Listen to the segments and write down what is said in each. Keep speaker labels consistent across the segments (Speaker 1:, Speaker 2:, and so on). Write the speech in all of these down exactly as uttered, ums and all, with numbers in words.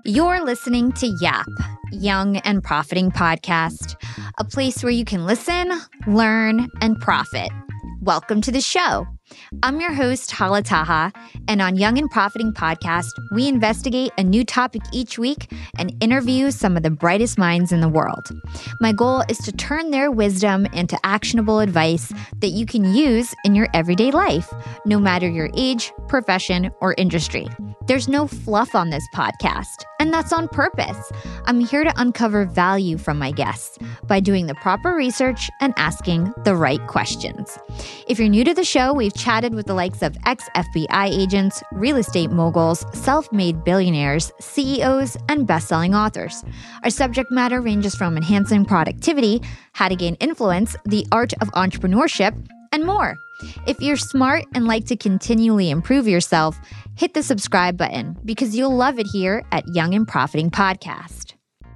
Speaker 1: You're listening to Yap, Young and Profiting Podcast, a place where you can listen, learn, and profit. Welcome to the show. I'm your host, Hala Taha, and on Young and Profiting Podcast, we investigate a new topic each week and interview some of the brightest minds in the world. My goal is to turn their wisdom into actionable advice that you can use in your everyday life, no matter your age, profession, or industry. There's no fluff on this podcast, and that's on purpose. I'm here to uncover value from my guests by doing the proper research and asking the right questions. If you're new to the show, we've chatted with the likes of ex-F B I agents, real estate moguls, self-made billionaires, C E Os, and best-selling authors. Our subject matter ranges from enhancing productivity, how to gain influence, the art of entrepreneurship, and more. If you're smart and like to continually improve yourself, hit the subscribe button because you'll love it here at Young and Profiting Podcast.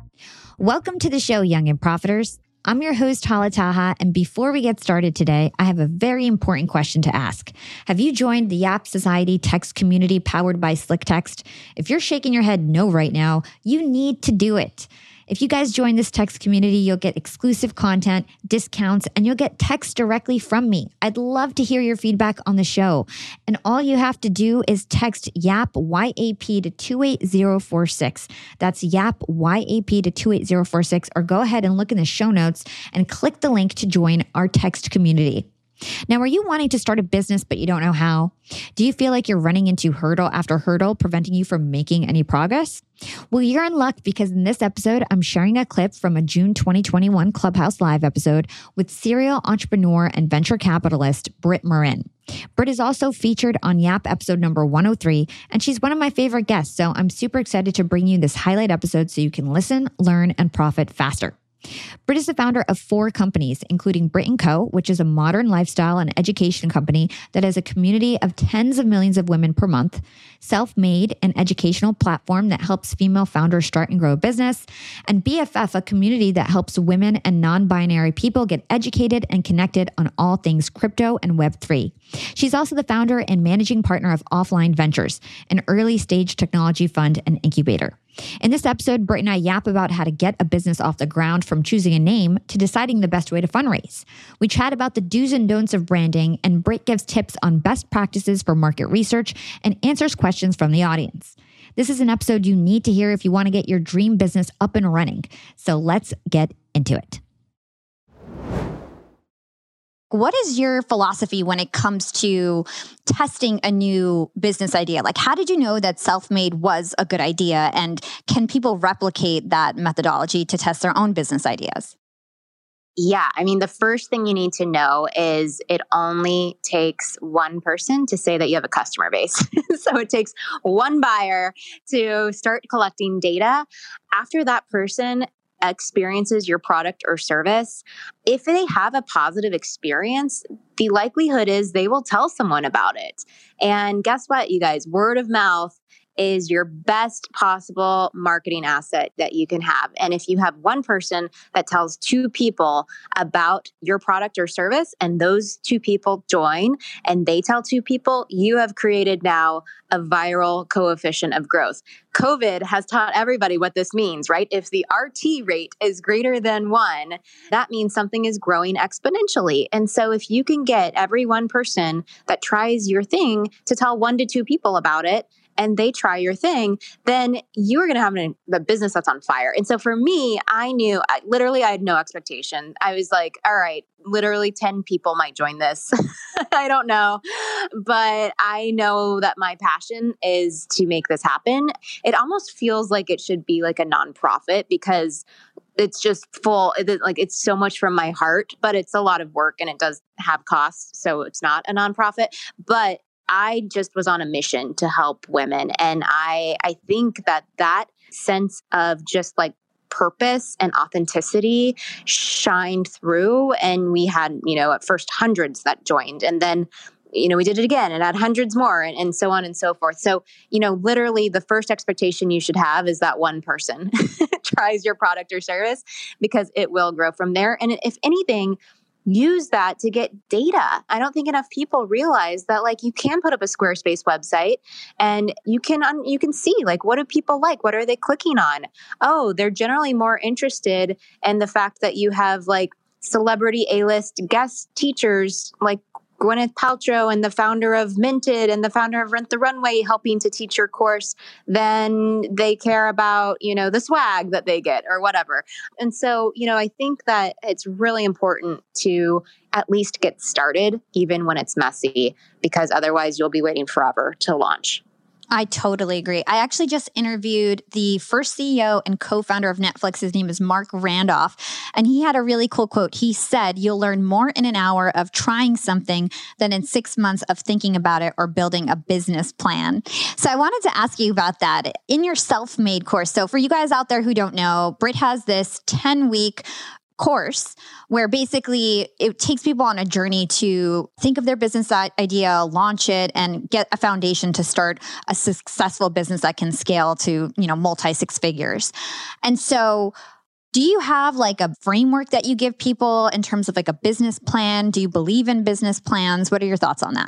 Speaker 1: Welcome to the show, Young and Profiters. I'm your host, Hala Taha, and before we get started today, I have a very important question to ask. Have you joined the Yap Society text community powered by SlickText? If you're shaking your head no right now, you need to do it. If you guys join this text community, you'll get exclusive content, discounts, and you'll get text directly from me. I'd love to hear your feedback on the show. And all you have to do is text YAP, Y A P to two eight zero four six. That's YAP, Y A P to two eight zero four six, or go ahead and look in the show notes and click the link to join our text community. Now, are you wanting to start a business, but you don't know how? Do you feel like you're running into hurdle after hurdle, preventing you from making any progress? Well, you're in luck because in this episode, I'm sharing a clip from a June twenty twenty-one Clubhouse Live episode with serial entrepreneur and venture capitalist Britt Marin. Britt is also featured on Yap episode number one oh three, and she's one of my favorite guests, so I'm super excited to bring you this highlight episode so you can listen, learn, and profit faster. Britt is the founder of four companies, including Britt and Co., which is a modern lifestyle and education company that has a community of tens of millions of women per month, Self-Made, an educational platform that helps female founders start and grow a business, and B F F, a community that helps women and non-binary people get educated and connected on all things crypto and Web three. She's also the founder and managing partner of Offline Ventures, an early-stage technology fund and incubator. In this episode, Britt and I yap about how to get a business off the ground from choosing a name to deciding the best way to fundraise. We chat about the do's and don'ts of branding, and Britt gives tips on best practices for market research and answers questions from the audience. This is an episode you need to hear if you want to get your dream business up and running. So let's get into it. What is your philosophy when it comes to testing a new business idea? Like, how did you know that Self-Made was a good idea? And can people replicate that methodology to test their own business ideas?
Speaker 2: Yeah, I mean, the first thing you need to know is it only takes one person to say that you have a customer base. So it takes one buyer to start collecting data. After that person experiences your product or service, if they have a positive experience, the likelihood is they will tell someone about it. And guess what, you guys? Word of mouth is your best possible marketing asset that you can have. And if you have one person that tells two people about your product or service, and those two people join and they tell two people, you have created now a viral coefficient of growth. COVID has taught everybody what this means, right? If the R T rate is greater than one, that means something is growing exponentially. And so if you can get every one person that tries your thing to tell one to two people about it, and they try your thing, then you're going to have an, a business that's on fire. And so for me, I knew, I, literally, I had no expectation. I was like, all right, literally ten people might join this. I don't know. But I know that my passion is to make this happen. It almost feels like it should be like a nonprofit because it's just full, it, like it's so much from my heart, but it's a lot of work and it does have costs. So it's not a nonprofit. But I just was on a mission to help women. And I, I think that that sense of just like purpose and authenticity shined through. And we had, you know, at first hundreds that joined. And then, you know, we did it again and had hundreds more and, and so on and so forth. So, you know, literally the first expectation you should have is that one person tries your product or service because it will grow from there. And if anything, use that to get data. I don't think enough people realize that like you can put up a Squarespace website and you can un- you can see like what do people like? What are they clicking on? Oh, they're generally more interested in the fact that you have like celebrity A-list guest teachers like Gwyneth Paltrow and the founder of Minted and the founder of Rent the Runway helping to teach your course, then they care about, you know, the swag that they get or whatever. And so, you know, I think that it's really important to at least get started, even when it's messy, because otherwise you'll be waiting forever to launch.
Speaker 1: I totally agree. I actually just interviewed the first C E O and co-founder of Netflix. His name is Mark Randolph. And he had a really cool quote. He said, you'll learn more in an hour of trying something than in six months of thinking about it or building a business plan. So I wanted to ask you about that in your self-made course. So for you guys out there who don't know, Britt has this ten-week course where basically it takes people on a journey to think of their business idea, launch it, and get a foundation to start a successful business that can scale to, you know, multi six figures. And so do you have like a framework that you give people in terms of like a business plan? Do you believe in business plans? What are your thoughts on that?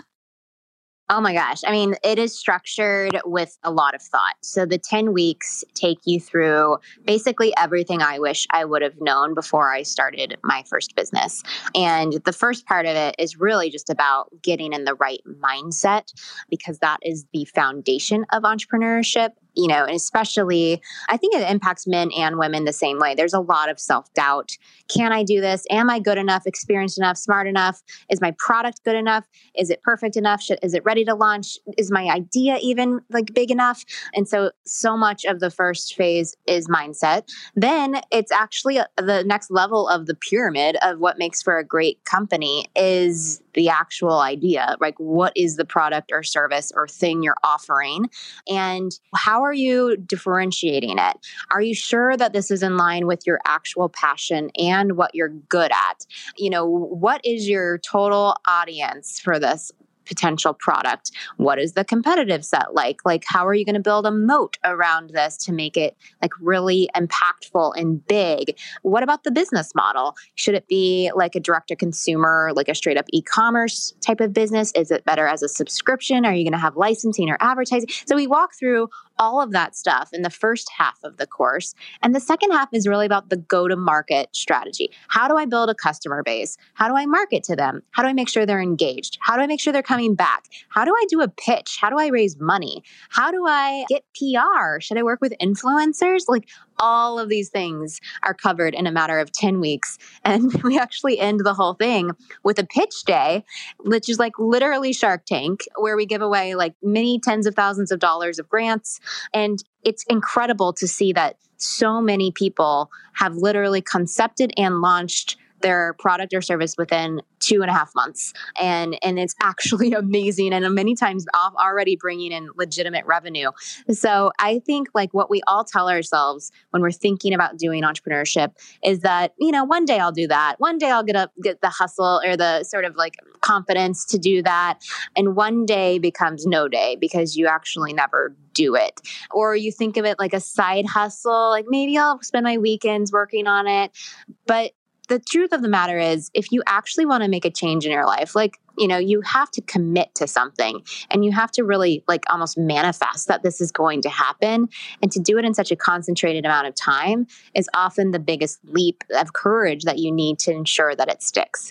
Speaker 2: Oh my gosh. I mean, it is structured with a lot of thought. So the ten weeks take you through basically everything I wish I would have known before I started my first business. And the first part of it is really just about getting in the right mindset, because that is the foundation of entrepreneurship. You know, and especially, I think it impacts men and women the same way. There's a lot of self-doubt. Can I do this? Am I good enough, experienced enough, smart enough? Is my product good enough? Is it perfect enough? Should, is it ready to launch? Is my idea even like big enough? And so, so much of the first phase is mindset. Then it's actually a, the next level of the pyramid of what makes for a great company is the actual idea. Like, what is the product or service or thing you're offering? And how are you differentiating it? Are you sure that this is in line with your actual passion and what you're good at? You know, what is your total audience for this potential product? What is the competitive set like? Like, how are you going to build a moat around this to make it like really impactful and big? What about the business model? Should it be like a direct to consumer, like a straight up e-commerce type of business? Is it better as a subscription? Are you going to have licensing or advertising? So we walk through all of that stuff in the first half of the course. And the second half is really about the go-to-market strategy. How do I build a customer base? How do I market to them? How do I make sure they're engaged? How do I make sure they're coming back? How do I do a pitch? How do I raise money? How do I get P R? Should I work with influencers? Like, all of these things are covered in a matter of ten weeks. And we actually end the whole thing with a pitch day, which is like literally Shark Tank, where we give away like many tens of thousands of dollars of grants. And it's incredible to see that so many people have literally concepted and launched their product or service within two and a half months. And, and it's actually amazing. And many times off already bringing in legitimate revenue. So I think like what we all tell ourselves when we're thinking about doing entrepreneurship is that, you know, one day I'll do that. One day I'll get up, get the hustle or the sort of like confidence to do that. And one day becomes no day because you actually never do it. Or you think of it like a side hustle, like maybe I'll spend my weekends working on it. But the truth of the matter is, if you actually want to make a change in your life, like, you know, you have to commit to something and you have to really like almost manifest that this is going to happen. And to do it in such a concentrated amount of time is often the biggest leap of courage that you need to ensure that it sticks.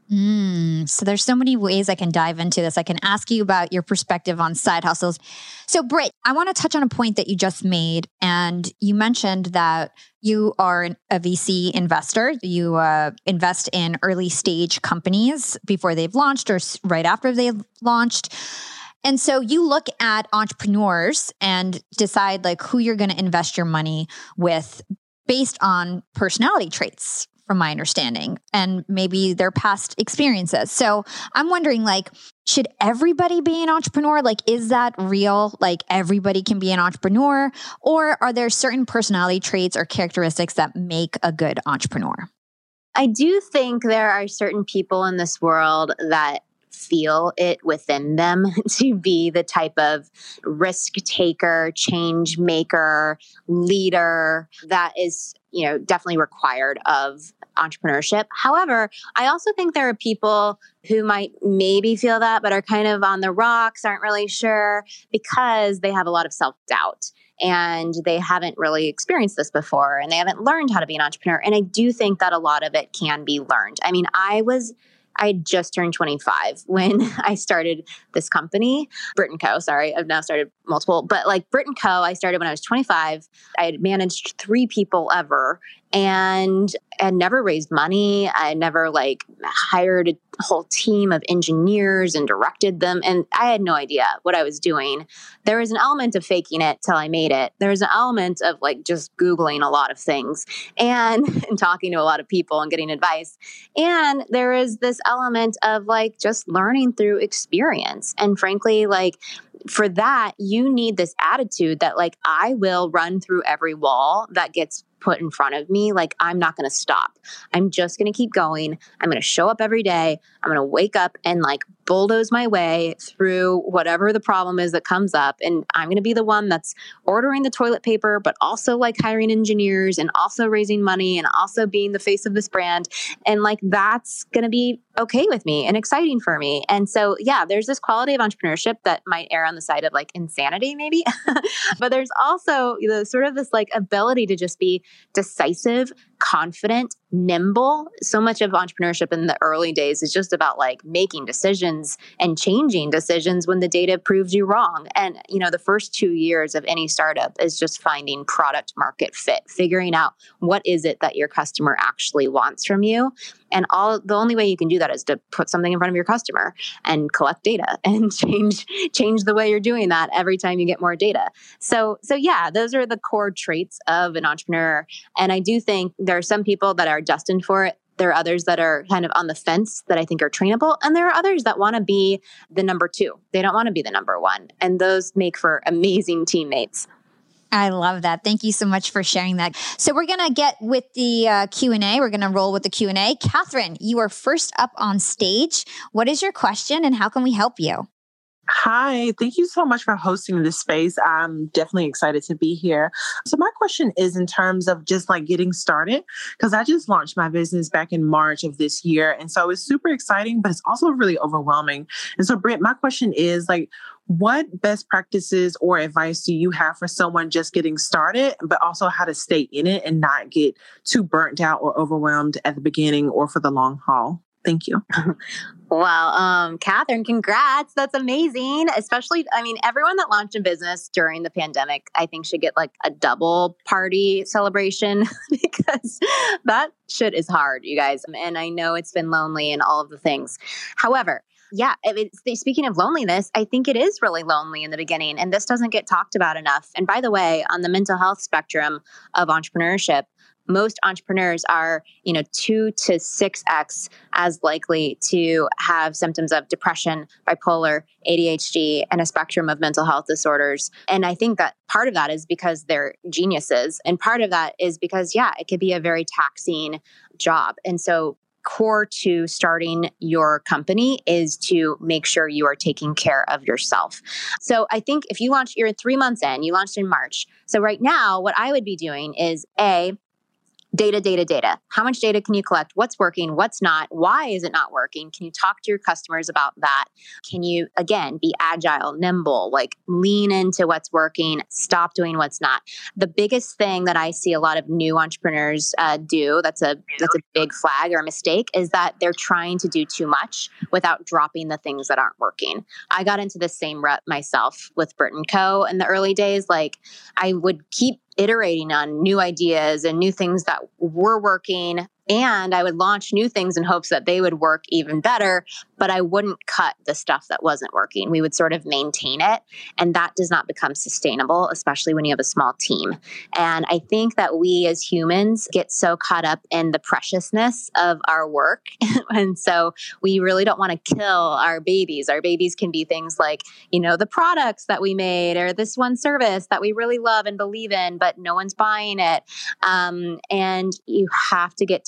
Speaker 1: Mm, so there's so many ways I can dive into this. I can ask you about your perspective on side hustles. So Britt, I want to touch on a point that you just made. And you mentioned that you are a V C investor. You uh, invest in early stage companies before they've launched or right after they've launched. And so you look at entrepreneurs and decide like who you're going to invest your money with based on personality traits, from my understanding, and maybe their past experiences. So I'm wondering, like, should everybody be an entrepreneur? Like, is that real? Like, everybody can be an entrepreneur? Or are there certain personality traits or characteristics that make a good entrepreneur?
Speaker 2: I do think there are certain people in this world that feel it within them to be the type of risk taker, change maker, leader that is, you know, definitely required of entrepreneurship. However, I also think there are people who might maybe feel that, but are kind of on the rocks, aren't really sure because they have a lot of self-doubt and they haven't really experienced this before and they haven't learned how to be an entrepreneur. And I do think that a lot of it can be learned. I mean, I was I had just turned twenty-five when I started this company, Brit and Co. Sorry, I've now started multiple, but like Brit and Co. I started when I was twenty-five. I had managed three people ever and had never raised money. I had never like hired a whole team of engineers and directed them. And I had no idea what I was doing. There was an element of faking it till I made it. There was an element of like just Googling a lot of things and, and talking to a lot of people and getting advice. And there is this element of like just learning through experience. And frankly, like for that, you need this attitude that like, I will run through every wall that gets put in front of me. Like, I'm not going to stop. I'm just going to keep going. I'm going to show up every day. I'm going to wake up and like bulldoze my way through whatever the problem is that comes up. And I'm going to be the one that's ordering the toilet paper, but also like hiring engineers and also raising money and also being the face of this brand. And like, that's going to be okay with me and exciting for me. And so, yeah, there's this quality of entrepreneurship that might err on the side of like insanity, maybe, but there's also, you know, sort of this like ability to just be decisive, confident, nimble. So much of entrepreneurship in the early days is just about like making decisions and changing decisions when the data proves you wrong. And, you know, the first two years of any startup is just finding product market fit, figuring out what is it that your customer actually wants from you. And all the only way you can do that is to put something in front of your customer and collect data and change change the way you're doing that every time you get more data. So so yeah, those are the core traits of an entrepreneur. And I do think there are some people that are destined for it. There are others that are kind of on the fence that I think are trainable. And there are others that want to be the number two. They don't want to be the number one. And those make for amazing teammates.
Speaker 1: I love that. Thank you so much for sharing that. So we're going to get with the uh, Q and A. We're going to roll with the Q and A. Catherine, you are first up on stage. What is your question and how can we help you?
Speaker 3: Hi, thank you so much for hosting this space. I'm definitely excited to be here. So my question is in terms of just like getting started, because I just launched my business back in March of this year. And so it's super exciting, but it's also really overwhelming. And so Britt, my question is like, what best practices or advice do you have for someone just getting started, but also how to stay in it and not get too burnt out or overwhelmed at the beginning or for the long haul? Thank you.
Speaker 2: Well, um, Catherine, congrats. That's amazing. Especially, I mean, everyone that launched a business during the pandemic, I think should get like a double party celebration because that shit is hard, you guys. And I know it's been lonely and all of the things. However, yeah, I mean, speaking of loneliness, I think it is really lonely in the beginning, and this doesn't get talked about enough. And by the way, on the mental health spectrum of entrepreneurship, most entrepreneurs are, you know, two to six X as likely to have symptoms of depression, bipolar, A D H D, and a spectrum of mental health disorders. And I think that part of that is because they're geniuses. And part of that is because, yeah, it could be a very taxing job. And so core to starting your company is to make sure you are taking care of yourself. So I think if you launch, you're three months in, you launched in March. So right now, what I would be doing is A, data, data, data. How much data can you collect? What's working? What's not? Why is it not working? Can you talk to your customers about that? Can you, again, be agile, nimble, like lean into what's working, stop doing what's not? The biggest thing that I see a lot of new entrepreneurs uh, do, that's a that's a big flag or a mistake, is that they're trying to do too much without dropping the things that aren't working. I got into the same rut myself with Brit and Co. in the early days. Like I would keep iterating on new ideas and new things that were working. And I would launch new things in hopes that they would work even better, but I wouldn't cut the stuff that wasn't working. We would sort of maintain it. And that does not become sustainable, especially when you have a small team. And I think that we as humans get so caught up in the preciousness of our work. And so we really don't want to kill our babies. Our babies can be things like, you know, the products that we made or this one service that we really love and believe in, but no one's buying it. Um, and you have to get to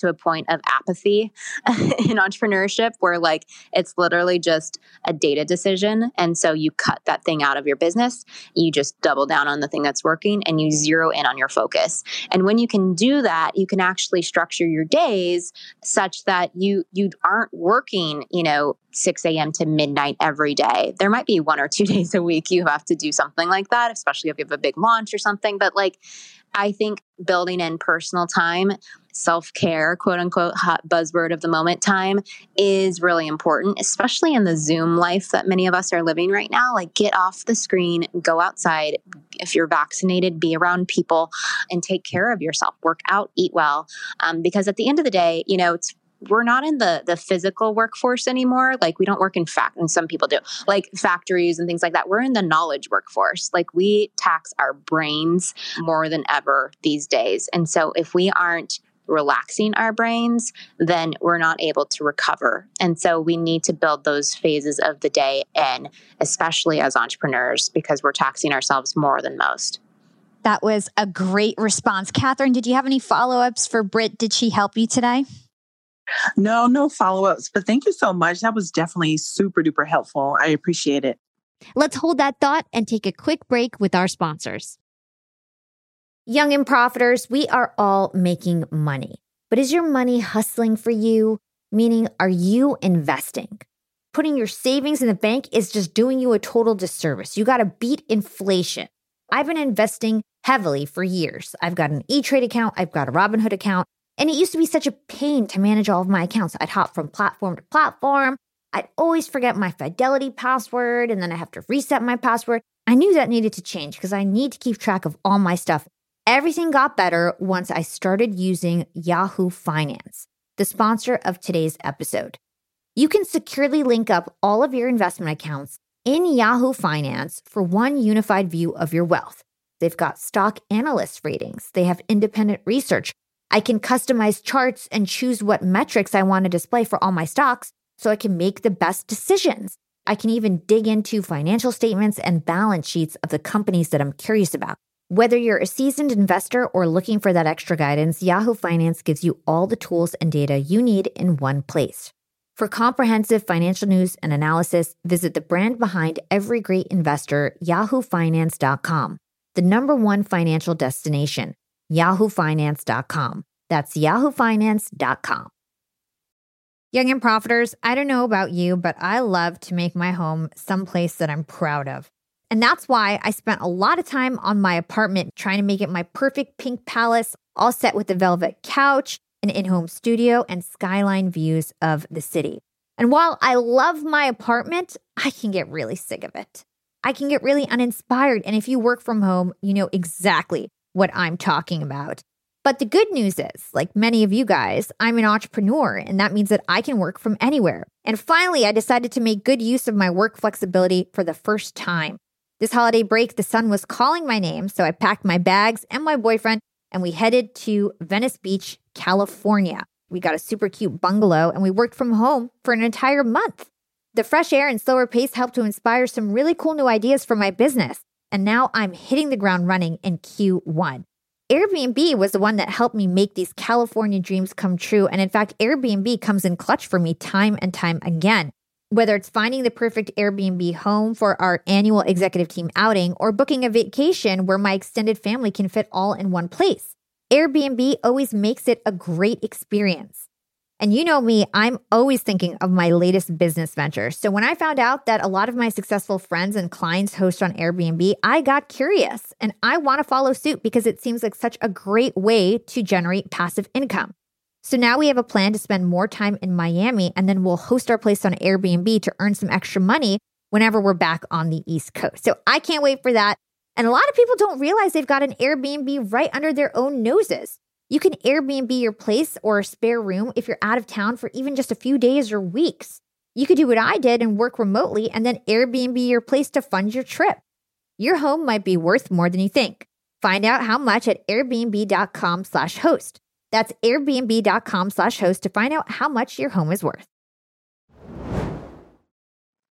Speaker 2: to a point of apathy in entrepreneurship where like it's literally just a data decision. And so you cut that thing out of your business, you just double down on the thing that's working and you zero in on your focus. And when you can do that, you can actually structure your days such that you you aren't working, you know, six a.m. to midnight every day. There might be one or two days a week you have to do something like that, especially if you have a big launch or something. But like, I think building in personal time, self-care, quote unquote, hot buzzword of the moment time is really important, especially in the Zoom life that many of us are living right now. Like get off the screen, go outside. If you're vaccinated, be around people and take care of yourself, work out, eat well. Um, because at the end of the day, you know, it's we're not in the the physical workforce anymore. Like we don't work in fact, and some people do, like factories and things like that. We're in the knowledge workforce. Like we tax our brains more than ever these days. And so if we aren't relaxing our brains, then we're not able to recover. And so we need to build those phases of the day in, especially as entrepreneurs, because we're taxing ourselves more than most.
Speaker 1: That was a great response. Catherine, did you have any follow-ups for Britt? Did she help you today?
Speaker 3: No, no follow-ups, but thank you so much. That was definitely super duper helpful. I appreciate it.
Speaker 1: Let's hold that thought and take a quick break with our sponsors. Young and Profiters, we are all making money. But is your money hustling for you? Meaning, are you investing? Putting your savings in the bank is just doing you a total disservice. You got to beat inflation. I've been investing heavily for years. I've got an E-Trade account. I've got a Robinhood account. And it used to be such a pain to manage all of my accounts. I'd hop from platform to platform. I'd always forget my Fidelity password, and then I have to reset my password. I knew that needed to change because I need to keep track of all my stuff. Everything got better once I started using Yahoo Finance, the sponsor of today's episode. You can securely link up all of your investment accounts in Yahoo Finance for one unified view of your wealth. They've got stock analyst ratings. They have independent research. I can customize charts and choose what metrics I want to display for all my stocks so I can make the best decisions. I can even dig into financial statements and balance sheets of the companies that I'm curious about. Whether you're a seasoned investor or looking for that extra guidance, Yahoo Finance gives you all the tools and data you need in one place. For comprehensive financial news and analysis, visit the brand behind every great investor, yahoo finance dot com, the number one financial destination. yahoo finance dot com. That's yahoo finance dot com. Young and Profiters, I don't know about you, but I love to make my home someplace that I'm proud of. And that's why I spent a lot of time on my apartment trying to make it my perfect pink palace, all set with a velvet couch, an in-home studio, and skyline views of the city. And while I love my apartment, I can get really sick of it. I can get really uninspired. And if you work from home, you know exactly what I'm talking about. But the good news is, like many of you guys, I'm an entrepreneur, and that means that I can work from anywhere. And finally, I decided to make good use of my work flexibility for the first time. This holiday break, the sun was calling my name, so I packed my bags and my boyfriend, and we headed to Venice Beach, California. We got a super cute bungalow, and we worked from home for an entire month. The fresh air and slower pace helped to inspire some really cool new ideas for my business. And now I'm hitting the ground running in Q one. Airbnb was the one that helped me make these California dreams come true. And in fact, Airbnb comes in clutch for me time and time again. Whether it's finding the perfect Airbnb home for our annual executive team outing or booking a vacation where my extended family can fit all in one place, Airbnb always makes it a great experience. And you know me, I'm always thinking of my latest business venture. So when I found out that a lot of my successful friends and clients host on Airbnb, I got curious and I want to follow suit because it seems like such a great way to generate passive income. So now we have a plan to spend more time in Miami, and then we'll host our place on Airbnb to earn some extra money whenever we're back on the East Coast. So I can't wait for that. And a lot of people don't realize they've got an Airbnb right under their own noses. You can Airbnb your place or a spare room if you're out of town for even just a few days or weeks. You could do what I did and work remotely and then Airbnb your place to fund your trip. Your home might be worth more than you think. Find out how much at airbnb.com slash host. That's airbnb.com slash host to find out how much your home is worth.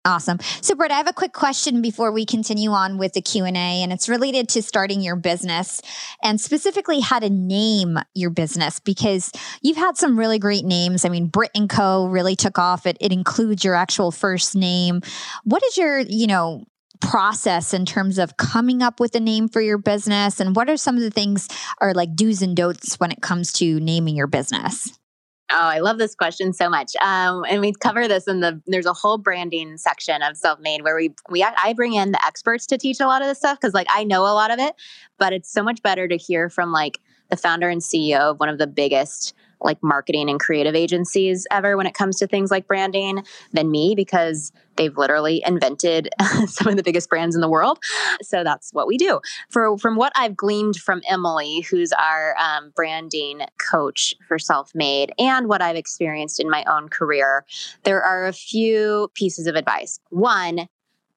Speaker 1: Awesome. So, Britt, I have a quick question before we continue on with the Q and A, and it's related to starting your business and specifically how to name your business, because you've had some really great names. I mean, Britt and Co. really took off. It, it includes your actual first name. What is your, you know, process in terms of coming up with a name for your business? And what are some of the things are like do's and don'ts when it comes to naming your business?
Speaker 2: Oh, I love this question so much. Um, and we cover this in the, there's a whole branding section of Self-Made where we, we, I bring in the experts to teach a lot of this stuff. Cause like, I know a lot of it, but it's so much better to hear from like the founder and C E O of one of the biggest like marketing and creative agencies ever when it comes to things like branding than me, because they've literally invented some of the biggest brands in the world. So that's what we do. For from what I've gleaned from Emily, who's our um, branding coach for Self-Made, and what I've experienced in my own career, there are a few pieces of advice. One,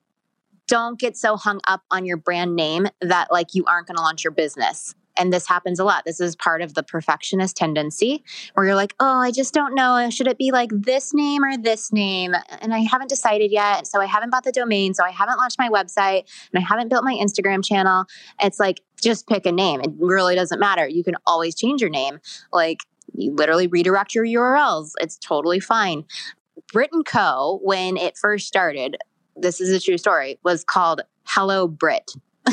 Speaker 2: don't get so hung up on your brand name that like you aren't going to launch your business. And this happens a lot. This is part of the perfectionist tendency where you're like, oh, I just don't know. Should it be like this name or this name? And I haven't decided yet. So I haven't bought the domain. So I haven't launched my website and I haven't built my Instagram channel. It's like, just pick a name. It really doesn't matter. You can always change your name. Like you literally redirect your U R Ls. It's totally fine. Britt and Co., when it first started, this is a true story, was called Hello Britt.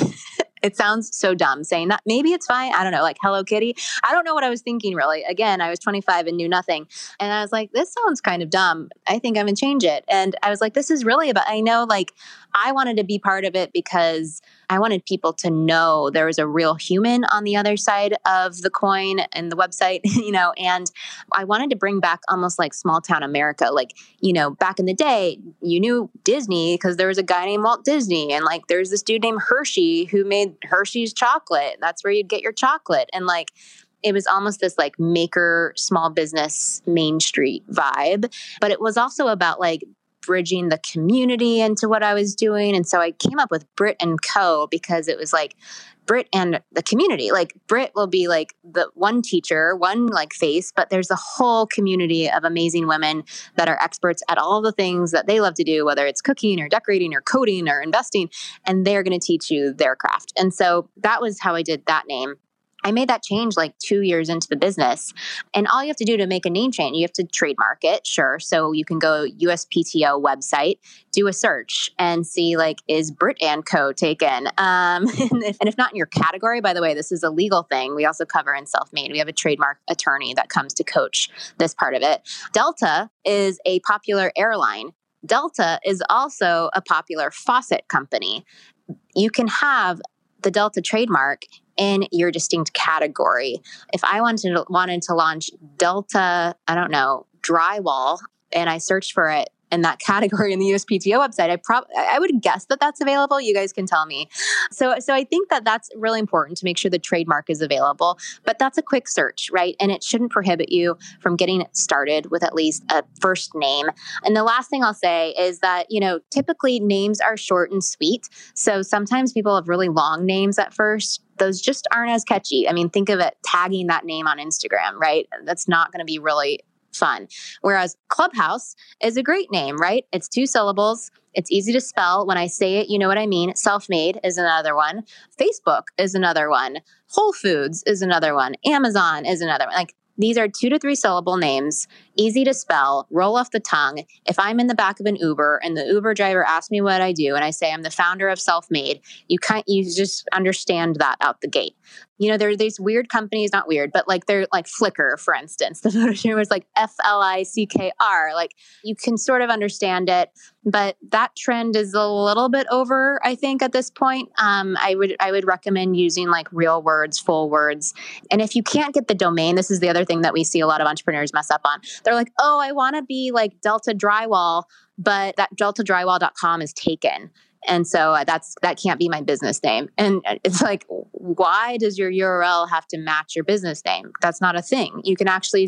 Speaker 2: It sounds so dumb saying that. Maybe it's fine. I don't know, like Hello Kitty. I don't know what I was thinking really. Again, I was twenty-five and knew nothing. And I was like, this sounds kind of dumb. I think I'm going to change it. And I was like, this is really about, I know like I wanted to be part of it because I wanted people to know there was a real human on the other side of the coin and the website, you know, and I wanted to bring back almost like small town America. Like, you know, back in the day, you knew Disney because there was a guy named Walt Disney, and like there's this dude named Hershey who made Hershey's chocolate. That's where you'd get your chocolate. And like, it was almost this like maker small business Main Street vibe, but it was also about like bridging the community into what I was doing. And so I came up with Britt and Co. because it was like Britt and the community. Like Britt will be like the one teacher, one like face, but there's a whole community of amazing women that are experts at all the things that they love to do, whether it's cooking or decorating or coding or investing, and they're going to teach you their craft. And so that was how I did that name. I made that change like two years into the business. And all you have to do to make a name change, you have to trademark it, sure. So you can go U S P T O website, do a search and see like, is Britt and Co. taken? Um, and, if, and if not in your category, by the way, this is a legal thing. We also cover in Self-Made. We have a trademark attorney that comes to coach this part of it. Delta is a popular airline. Delta is also a popular faucet company. You can have the Delta trademark in your distinct category. If I wanted to, wanted to launch Delta, I don't know, drywall, and I searched for it in that category in the U S P T O website, I prob I would guess that that's available. You guys can tell me. So, so I think that that's really important to make sure the trademark is available, but that's a quick search, right? And it shouldn't prohibit you from getting started with at least a first name. And the last thing I'll say is that, you know, typically names are short and sweet. So sometimes people have really long names at first. Those just aren't as catchy. I mean, think of it tagging that name on Instagram, right? That's not going to be really fun. Whereas Clubhouse is a great name, right? It's two syllables. It's easy to spell. When I say it, you know what I mean. Self-Made is another one. Facebook is another one. Whole Foods is another one. Amazon is another one. Like these are two to three syllable names, easy to spell, roll off the tongue. If I'm in the back of an Uber and the Uber driver asks me what I do and I say I'm the founder of Self-Made, you can't, you just understand that out the gate. You know, there are these weird companies, not weird, but like they're like Flickr, for instance. The photo streamer is like F L I C K R. Like you can sort of understand it, but that trend is a little bit over, I think, at this point. Um, I would I would recommend using like real words, full words. And if you can't get the domain, this is the other thing that we see a lot of entrepreneurs mess up on. They're like, oh, I want to be like Delta Drywall, but that delta drywall dot com is taken. And so that's that can't be my business name. And it's like, why does your U R L have to match your business name? That's not a thing. You can actually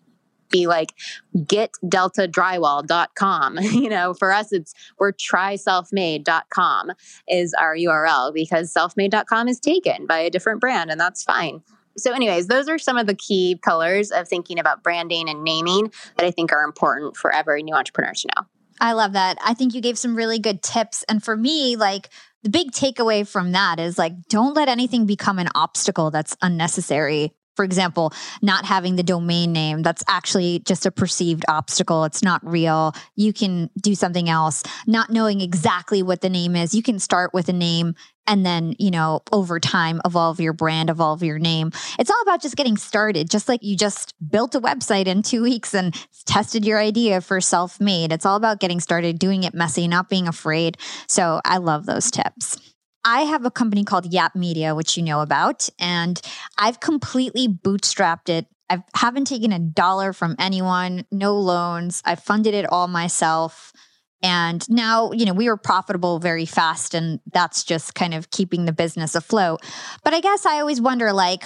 Speaker 2: be like, get delta drywall dot com. You know, for us, it's we're try self made dot com is our U R L because self made dot com is taken by a different brand, and that's fine. So anyways, those are some of the key pillars of thinking about branding and naming that I think are important for every new entrepreneur to know.
Speaker 1: I love that. I think you gave some really good tips. And for me, like the big takeaway from that is like, don't let anything become an obstacle that's unnecessary. For example, not having the domain name, that's actually just a perceived obstacle. It's not real. You can do something else. Not knowing exactly what the name is, you can start with a name and then, you know, over time, evolve your brand, evolve your name. It's all about just getting started. Just like you just built a website in two weeks and tested your idea for self-made. It's all about getting started, doing it messy, not being afraid. So I love those tips. I have a company called Yap Media, which you know about, and I've completely bootstrapped it. I haven't taken a dollar from anyone, no loans. I funded it all myself. And now, you know, we were profitable very fast, and that's just kind of keeping the business afloat. But I guess I always wonder, like,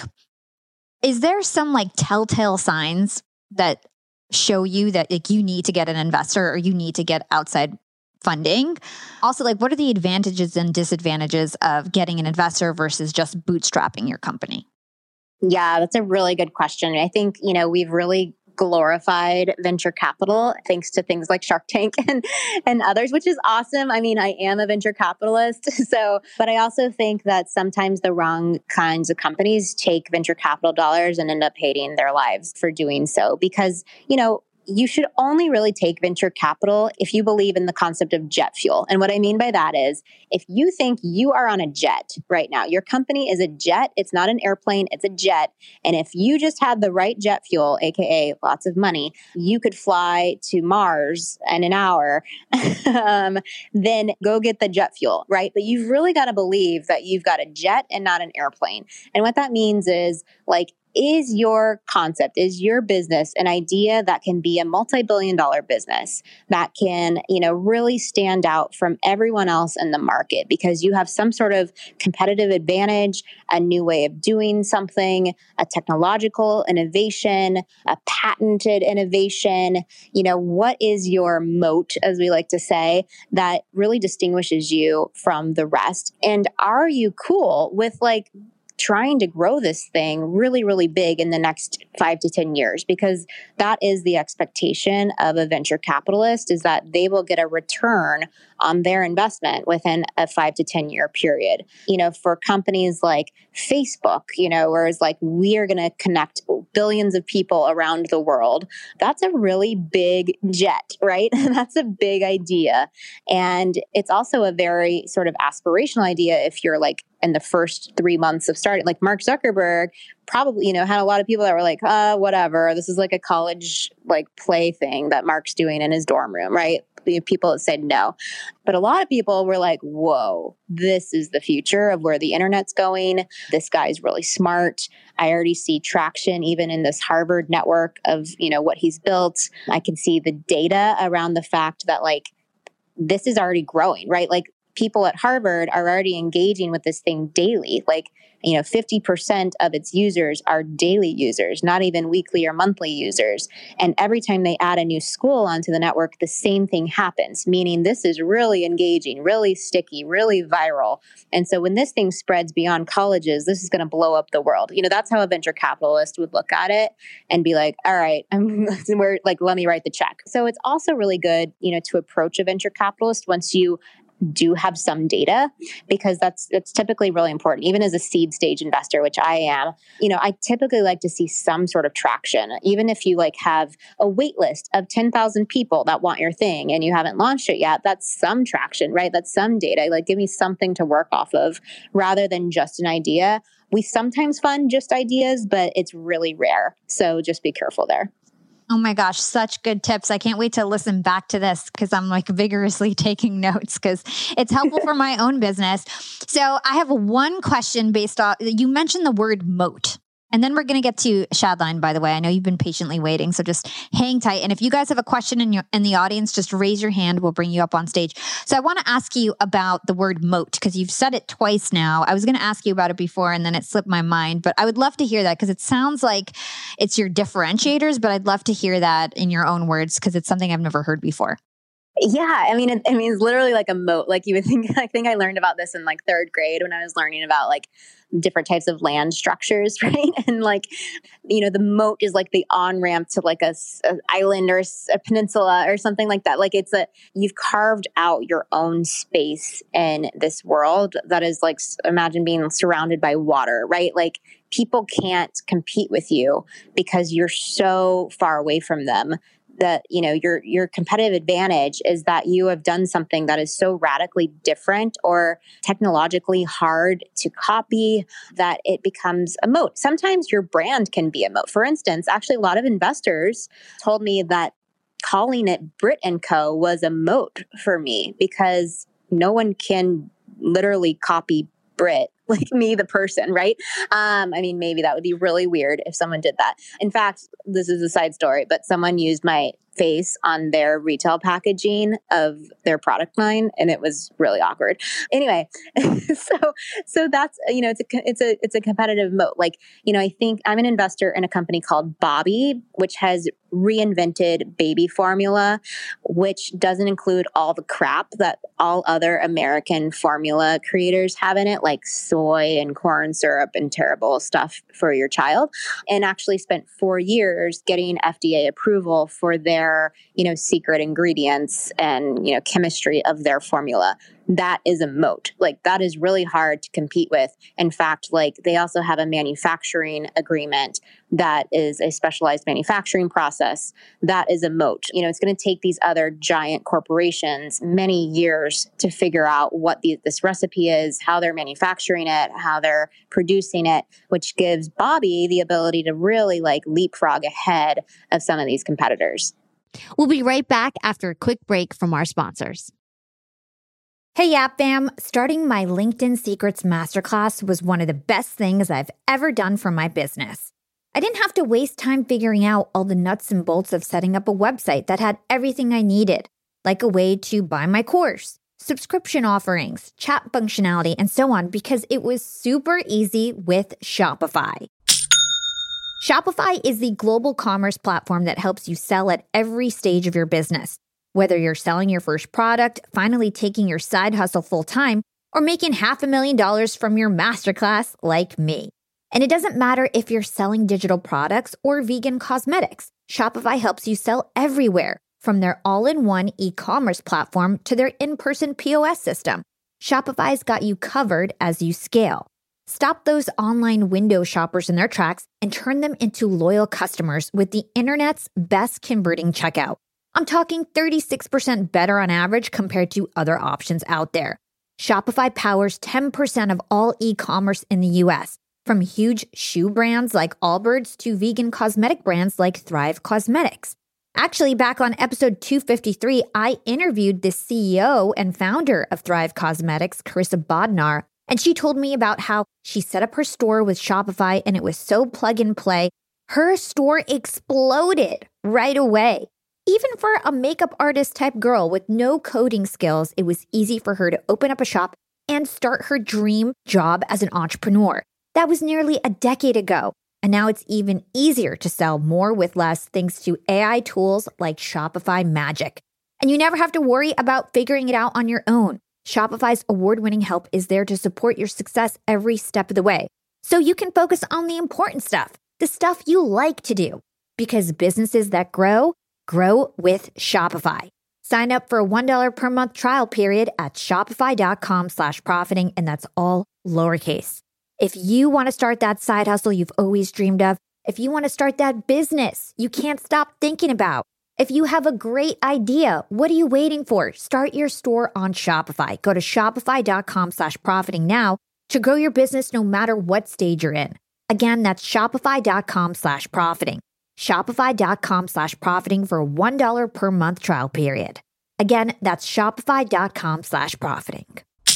Speaker 1: is there some like telltale signs that show you that like you need to get an investor or you need to get outside funding? Also, like, what are the advantages and disadvantages of getting an investor versus just bootstrapping your company?
Speaker 2: Yeah, that's a really good question. I think, you know, we've really glorified venture capital thanks to things like Shark Tank and, and others, which is awesome. I mean, I am a venture capitalist. So, but I also think that sometimes the wrong kinds of companies take venture capital dollars and end up hating their lives for doing so because, you know, you should only really take venture capital if you believe in the concept of jet fuel. And what I mean by that is if you think you are on a jet right now, your company is a jet, it's not an airplane, it's a jet. And if you just had the right jet fuel, A K A lots of money, you could fly to Mars in an hour, um, then go get the jet fuel, right? But you've really got to believe that you've got a jet and not an airplane. And what that means is like, is your concept, is your business an idea that can be a multi-billion dollar business that can, you know, really stand out from everyone else in the market because you have some sort of competitive advantage, a new way of doing something, a technological innovation, a patented innovation? You know, what is your moat, as we like to say, that really distinguishes you from the rest? And are you cool with like trying to grow this thing really, really big in the next five to ten years, because that is the expectation of a venture capitalist, is that they will get a return on their investment within a five to ten year period. You know, for companies like Facebook, you know, whereas like we are going to connect billions of people around the world, that's a really big jet, right? That's a big idea. And it's also a very sort of aspirational idea if you're like in the first three months of starting. Like Mark Zuckerberg probably, you know, had a lot of people that were like, uh, whatever, this is like a college like play thing that Mark's doing in his dorm room, right? People that said no. But a lot of people were like, whoa, this is the future of where the internet's going. This guy's really smart. I already see traction even in this Harvard network of, you know, what he's built. I can see the data around the fact that like, this is already growing, right? Like people at Harvard are already engaging with this thing daily. Like, you know, fifty percent of its users are daily users, not even weekly or monthly users. And every time they add a new school onto the network, the same thing happens, meaning this is really engaging, really sticky, really viral. And so when this thing spreads beyond colleges, this is going to blow up the world. You know, that's how a venture capitalist would look at it and be like, all right, I'm, we're like, let me write the check. So it's also really good, you know, to approach a venture capitalist once you do have some data, because that's that's typically really important. Even as a seed stage investor, which I am, you know, I typically like to see some sort of traction. Even if you like have a wait list of ten thousand people that want your thing and you haven't launched it yet, that's some traction, right? That's some data. Like give me something to work off of rather than just an idea. We sometimes fund just ideas, but it's really rare. So just be careful there.
Speaker 1: Oh my gosh, such good tips. I can't wait to listen back to this because I'm like vigorously taking notes because it's helpful for my own business. So I have one question based off, you mentioned the word moat. And then we're going to get to Shadline, by the way. I know you've been patiently waiting, so just hang tight. And if you guys have a question in your in the audience, just raise your hand. We'll bring you up on stage. So I want to ask you about the word moat because you've said it twice now. I was going to ask you about it before and then it slipped my mind, but I would love to hear that because it sounds like it's your differentiators, but I'd love to hear that in your own words because it's something I've never heard before.
Speaker 2: Yeah, I mean, it, I mean, it's literally like a moat. Like you would think. I think I learned about this in like third grade when I was learning about like different types of land structures, right? And like, you know, the moat is like the on ramp to like a, a island or a, a peninsula or something like that. Like it's a you've carved out your own space in this world that is like imagine being surrounded by water, right? Like people can't compete with you because you're so far away from them. That, you know, your your competitive advantage is that you have done something that is so radically different or technologically hard to copy that it becomes a moat. Sometimes your brand can be a moat. For instance, actually, a lot of investors told me that calling it Brit and Co. was a moat for me because no one can literally copy Brit like me, the person, right? Um, I mean, maybe that would be really weird if someone did that. In fact, this is a side story, but someone used my face on their retail packaging of their product line, and it was really awkward. Anyway, so so that's you know it's a it's a it's a competitive moat. Like you know, I think I'm an investor in a company called Bobby, which has reinvented baby formula, which doesn't include all the crap that all other American formula creators have in it, like soy and corn syrup and terrible stuff for your child, and actually spent four years getting F D A approval for their, you know, secret ingredients and, you know, chemistry of their formula. That is a moat. Like that is really hard to compete with. In fact, like they also have a manufacturing agreement that is a specialized manufacturing process. That is a moat. You know, it's going to take these other giant corporations many years to figure out what the, this recipe is, how they're manufacturing it, how they're producing it, which gives Bobby the ability to really like leapfrog ahead of some of these competitors.
Speaker 1: We'll be right back after a quick break from our sponsors. Hey, Yap Fam, starting my LinkedIn Secrets Masterclass was one of the best things I've ever done for my business. I didn't have to waste time figuring out all the nuts and bolts of setting up a website that had everything I needed, like a way to buy my course, subscription offerings, chat functionality, and so on, because it was super easy with Shopify. Shopify is the global commerce platform that helps you sell at every stage of your business. Whether you're selling your first product, finally taking your side hustle full-time, or making half a million dollars from your masterclass like me. And it doesn't matter if you're selling digital products or vegan cosmetics. Shopify helps you sell everywhere, from their all-in-one e-commerce platform to their in-person P O S system. Shopify's got you covered as you scale. Stop those online window shoppers in their tracks and turn them into loyal customers with the internet's best converting checkout. I'm talking thirty-six percent better on average compared to other options out there. Shopify powers ten percent of all e-commerce in the U S, from huge shoe brands like Allbirds to vegan cosmetic brands like Thrive Cosmetics. Actually, back on episode two fifty-three, I interviewed the C E O and founder of Thrive Cosmetics, Carissa Bodnar, and she told me about how she set up her store with Shopify and it was so plug and play. Her store exploded right away. Even for a makeup artist type girl with no coding skills, it was easy for her to open up a shop and start her dream job as an entrepreneur. That was nearly a decade ago. And now it's even easier to sell more with less thanks to A I tools like Shopify Magic. And you never have to worry about figuring it out on your own. Shopify's award-winning help is there to support your success every step of the way. So you can focus on the important stuff, the stuff you like to do. Because businesses that grow, grow with Shopify. Sign up for a one dollar per month trial period at shopify.com slash profiting, and that's all lowercase. If you want to start that side hustle you've always dreamed of, if you want to start that business you can't stop thinking about, if you have a great idea, what are you waiting for? Start your store on Shopify. Go to shopify.com slash profiting now to grow your business no matter what stage you're in. Again, that's shopify.com slash profiting. Shopify.com slash profiting for a one dollar per month trial period. Again, that's shopify.com slash profiting.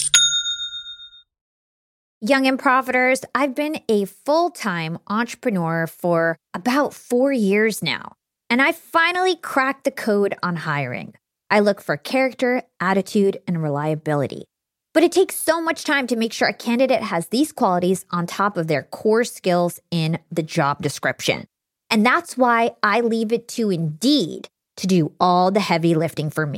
Speaker 1: Young and Profiters, I've been a full-time entrepreneur for about four years now, and I finally cracked the code on hiring. I look for character, attitude, and reliability. But it takes so much time to make sure a candidate has these qualities on top of their core skills in the job description. And that's why I leave it to Indeed to do all the heavy lifting for me.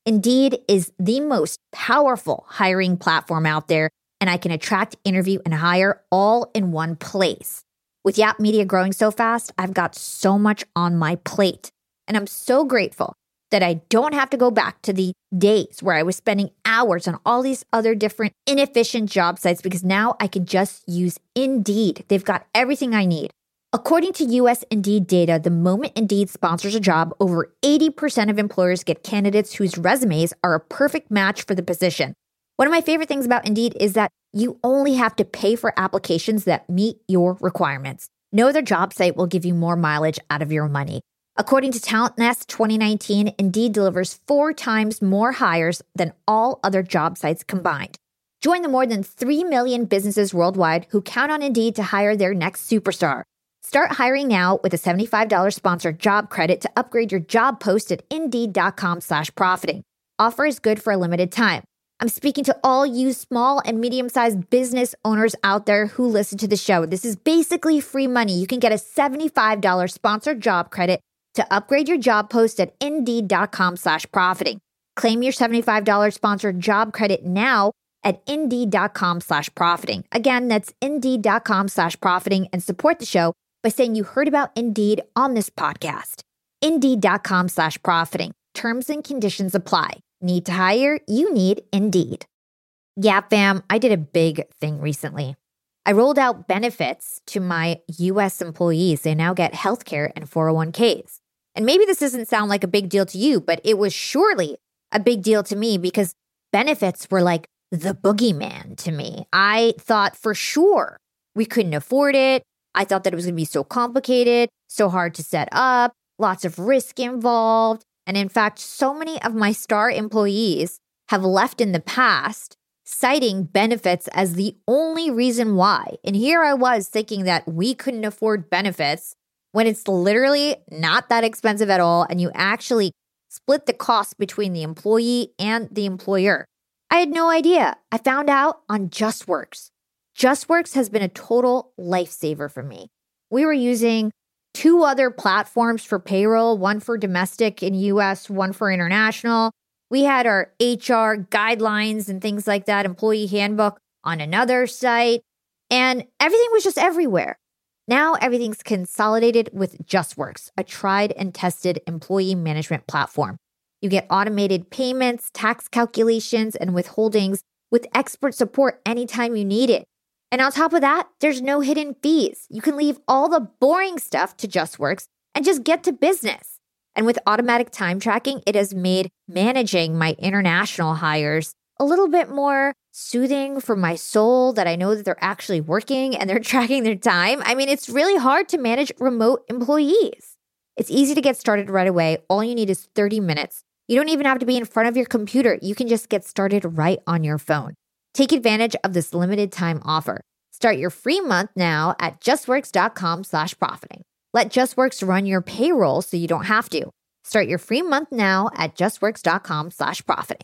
Speaker 1: Indeed is the most powerful hiring platform out there, and I can attract, interview, and hire all in one place. With Yap Media growing so fast, I've got so much on my plate, and I'm so grateful that I don't have to go back to the days where I was spending hours on all these other different inefficient job sites, because now I can just use Indeed. They've got everything I need. According to U S Indeed data, the moment Indeed sponsors a job, over eighty percent of employers get candidates whose resumes are a perfect match for the position. One of my favorite things about Indeed is that you only have to pay for applications that meet your requirements. No other job site will give you more mileage out of your money. According to Talent Nest twenty nineteen, Indeed delivers four times more hires than all other job sites combined. Join the more than three million businesses worldwide who count on Indeed to hire their next superstar. Start hiring now with a seventy-five dollars sponsored job credit to upgrade your job post at Indeed.com slash profiting. Offer is good for a limited time. I'm speaking to all you small and medium-sized business owners out there who listen to the show. This is basically free money. You can get a seventy-five dollars sponsored job credit to upgrade your job post at Indeed.com slash profiting. Claim your seventy-five dollars sponsored job credit now at Indeed.com slash profiting. Again, that's Indeed.com slash profiting, and support the show by saying you heard about Indeed on this podcast. Indeed.com slash profiting. Terms and conditions apply. Need to hire? You need Indeed. Yeah, fam, I did a big thing recently. I rolled out benefits to my U S employees. They now get healthcare and four oh one k's. And maybe this doesn't sound like a big deal to you, but it was surely a big deal to me, because benefits were like the boogeyman to me. I thought for sure we couldn't afford it. I thought that it was going to be so complicated, so hard to set up, lots of risk involved. And in fact, so many of my star employees have left in the past, citing benefits as the only reason why. And here I was thinking that we couldn't afford benefits when it's literally not that expensive at all, and you actually split the cost between the employee and the employer. I had no idea. I found out on JustWorks. JustWorks has been a total lifesaver for me. We were using two other platforms for payroll, one for domestic in U S, one for international. We had our H R guidelines and things like that, employee handbook on another site, and everything was just everywhere. Now everything's consolidated with JustWorks, a tried and tested employee management platform. You get automated payments, tax calculations, and withholdings with expert support anytime you need it. And on top of that, there's no hidden fees. You can leave all the boring stuff to JustWorks and just get to business. And with automatic time tracking, it has made managing my international hires a little bit more soothing for my soul, that I know that they're actually working and they're tracking their time. I mean, it's really hard to manage remote employees. It's easy to get started right away. All you need is thirty minutes. You don't even have to be in front of your computer. You can just get started right on your phone. Take advantage of this limited time offer. Start your free month now at justworks.com slash profiting. Let JustWorks run your payroll so you don't have to. Start your free month now at justworks.com slash profiting.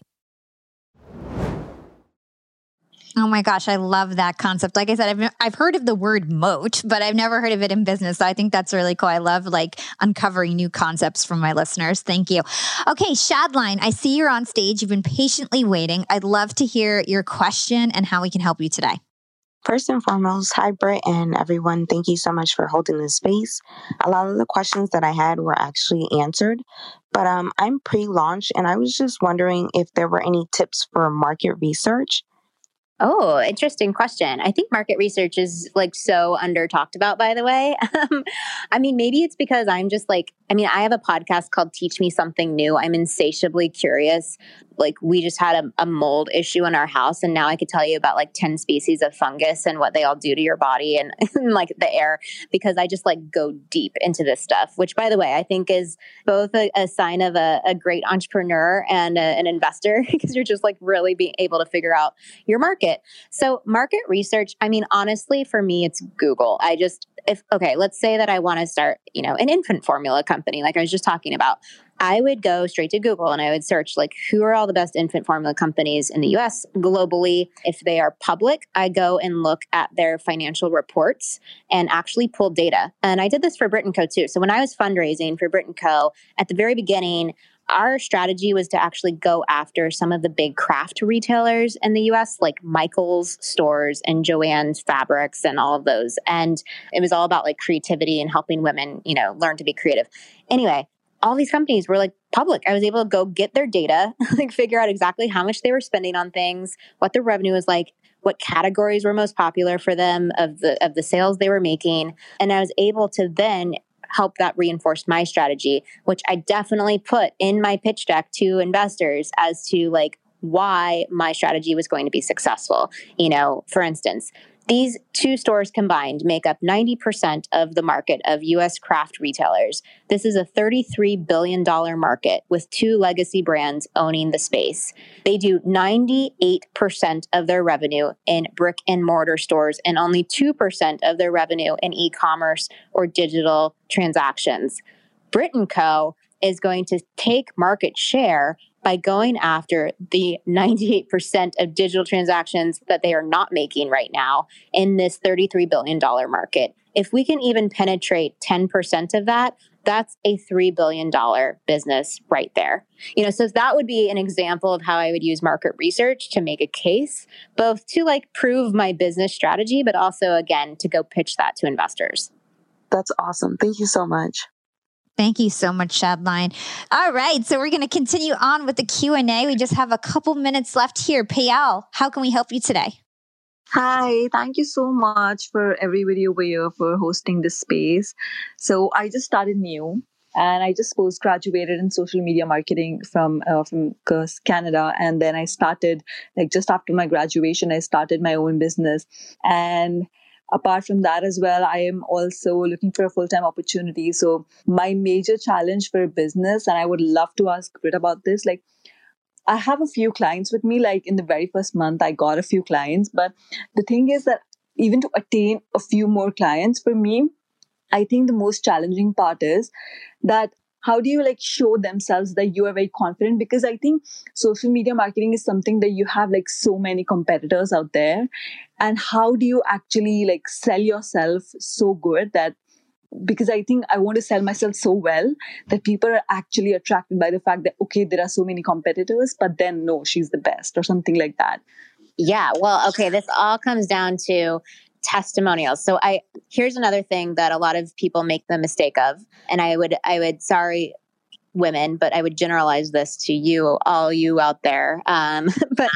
Speaker 4: Oh my gosh, I love that concept. Like I said, I've I've heard of the word moat, but I've never heard of it in business. So I think that's really cool. I love like uncovering new concepts from my listeners. Thank you. Okay, Shadline, I see you're on stage. You've been patiently waiting. I'd love to hear your question and how we can help you today.
Speaker 5: First and foremost, hi, Britt and everyone. Thank you so much for holding this space. A lot of the questions that I had were actually answered, but um, I'm pre-launch and I was just wondering if there were any tips for market research.
Speaker 2: Oh, interesting question. I think market research is like so under talked about, by the way. I mean, maybe it's because I'm just like, I mean, I have a podcast called Teach Me Something New. I'm insatiably curious. Like we just had a, a mold issue in our house, and now I could tell you about like ten species of fungus and what they all do to your body and, and like the air, because I just like go deep into this stuff, which by the way, I think is both a, a sign of a, a great entrepreneur and a, an investor, because you're just like really being able to figure out your market. So market research, I mean, honestly, for me, it's Google. I just, if, okay, let's say that I want to start, you know, an infant formula company, like I was just talking about. I would go straight to Google and I would search like, who are all the best infant formula companies in the U S, globally? If they are public, I go and look at their financial reports and actually pull data. And I did this for Brit and Co too. So when I was fundraising for Brit and Co, at the very beginning, our strategy was to actually go after some of the big craft retailers in the U S, like Michael's stores and Joann's Fabrics and all of those. And it was all about like creativity and helping women, you know, learn to be creative. Anyway, all these companies were like public. I was able to go get their data, like figure out exactly how much they were spending on things, what their revenue was like, what categories were most popular for them of the of the sales they were making. And I was able to then help that reinforce my strategy, which I definitely put in my pitch deck to investors as to like why my strategy was going to be successful. You know, for instance, these two stores combined make up ninety percent of the market of U S craft retailers. This is a thirty-three billion dollars market with two legacy brands owning the space. They do ninety-eight percent of their revenue in brick and mortar stores and only two percent of their revenue in e-commerce or digital transactions. Brit and Co. is going to take market share by going after the ninety-eight percent of digital transactions that they are not making right now in this thirty-three billion dollars market. If we can even penetrate ten percent of that, that's a three billion dollars business right there. You know, so that would be an example of how I would use market research to make a case, both to like prove my business strategy, but also again, to go pitch that to investors.
Speaker 5: That's awesome. Thank you so much.
Speaker 4: Thank you so much, Shadline. All right, so we're going to continue on with the Q and A. We just have a couple minutes left here. Payal, how can we help you today?
Speaker 6: Hi, thank you so much for everybody over here for hosting this space. So I just started new and I just post-graduated in social media marketing from uh, from Canada. And then I started, like just after my graduation, I started my own business. And apart from that as well, I am also looking for a full-time opportunity. So my major challenge for a business, and I would love to ask Brit about this, like I have a few clients with me, like in the very first month, I got a few clients. But the thing is that even to attain a few more clients for me, I think the most challenging part is that how do you like show themselves that you are very confident? Because I think social media marketing is something that you have like so many competitors out there. And how do you actually like sell yourself so good that, because I think I want to sell myself so well that people are actually attracted by the fact that, okay, there are so many competitors, but then no, she's the best or something like that.
Speaker 2: Yeah, well, okay, this all comes down to testimonials. So I here's another thing that a lot of people make the mistake of, and I would I would sorry women, but I would generalize this to you, all you out there. Um, but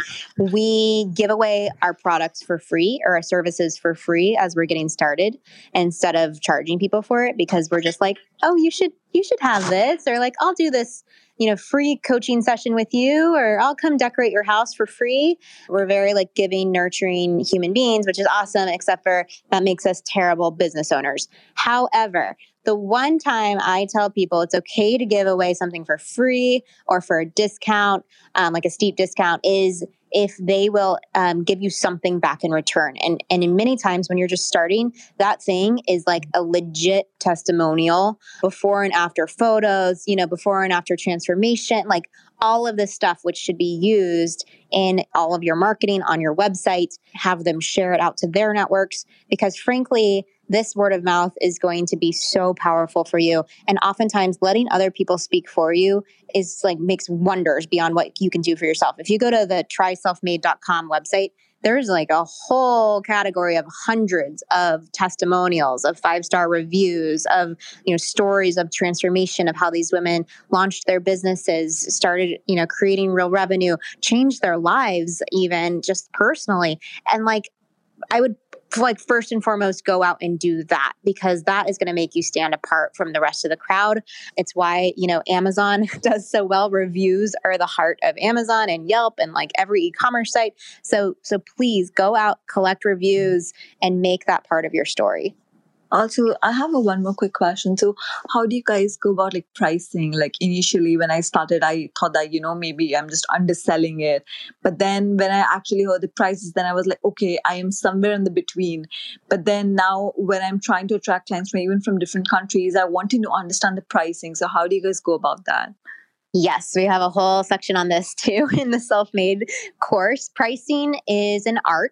Speaker 2: we give away our products for free or our services for free as we're getting started instead of charging people for it, because we're just like, oh, you should you should have this, or like, I'll do this, you know, free coaching session with you, or I'll come decorate your house for free. We're very like giving, nurturing human beings, which is awesome, except for that makes us terrible business owners. However, the one time I tell people it's okay to give away something for free or for a discount, um, like a steep discount, is if they will um, give you something back in return. And and in many times when you're just starting, that thing is like a legit testimonial, before and after photos, you know, before and after transformation, like all of this stuff, which should be used in all of your marketing on your website, have them share it out to their networks, because frankly, this word of mouth is going to be so powerful for you. And oftentimes letting other people speak for you is like makes wonders beyond what you can do for yourself. If you go to the try self made dot com website, there's like a whole category of hundreds of testimonials, of five-star reviews, of, you know, stories of transformation, of how these women launched their businesses, started, you know, creating real revenue, changed their lives, even just personally. And like, I would like first and foremost go out and do that, because that is going to make you stand apart from the rest of the crowd. It's why, you know, Amazon does so well. Reviews are the heart of Amazon and Yelp and like every e-commerce site. So, so please go out, collect reviews, and make that part of your story.
Speaker 6: Also, I have a one more quick question. So how do you guys go about like pricing? Like initially when I started, I thought that, you know, maybe I'm just underselling it. But then when I actually heard the prices, then I was like, okay, I am somewhere in the between. But then now when I'm trying to attract clients from even from different countries, I want to understand the pricing. So how do you guys go about that?
Speaker 2: Yes, we have a whole section on this too in the Self-Made course. Pricing is an art.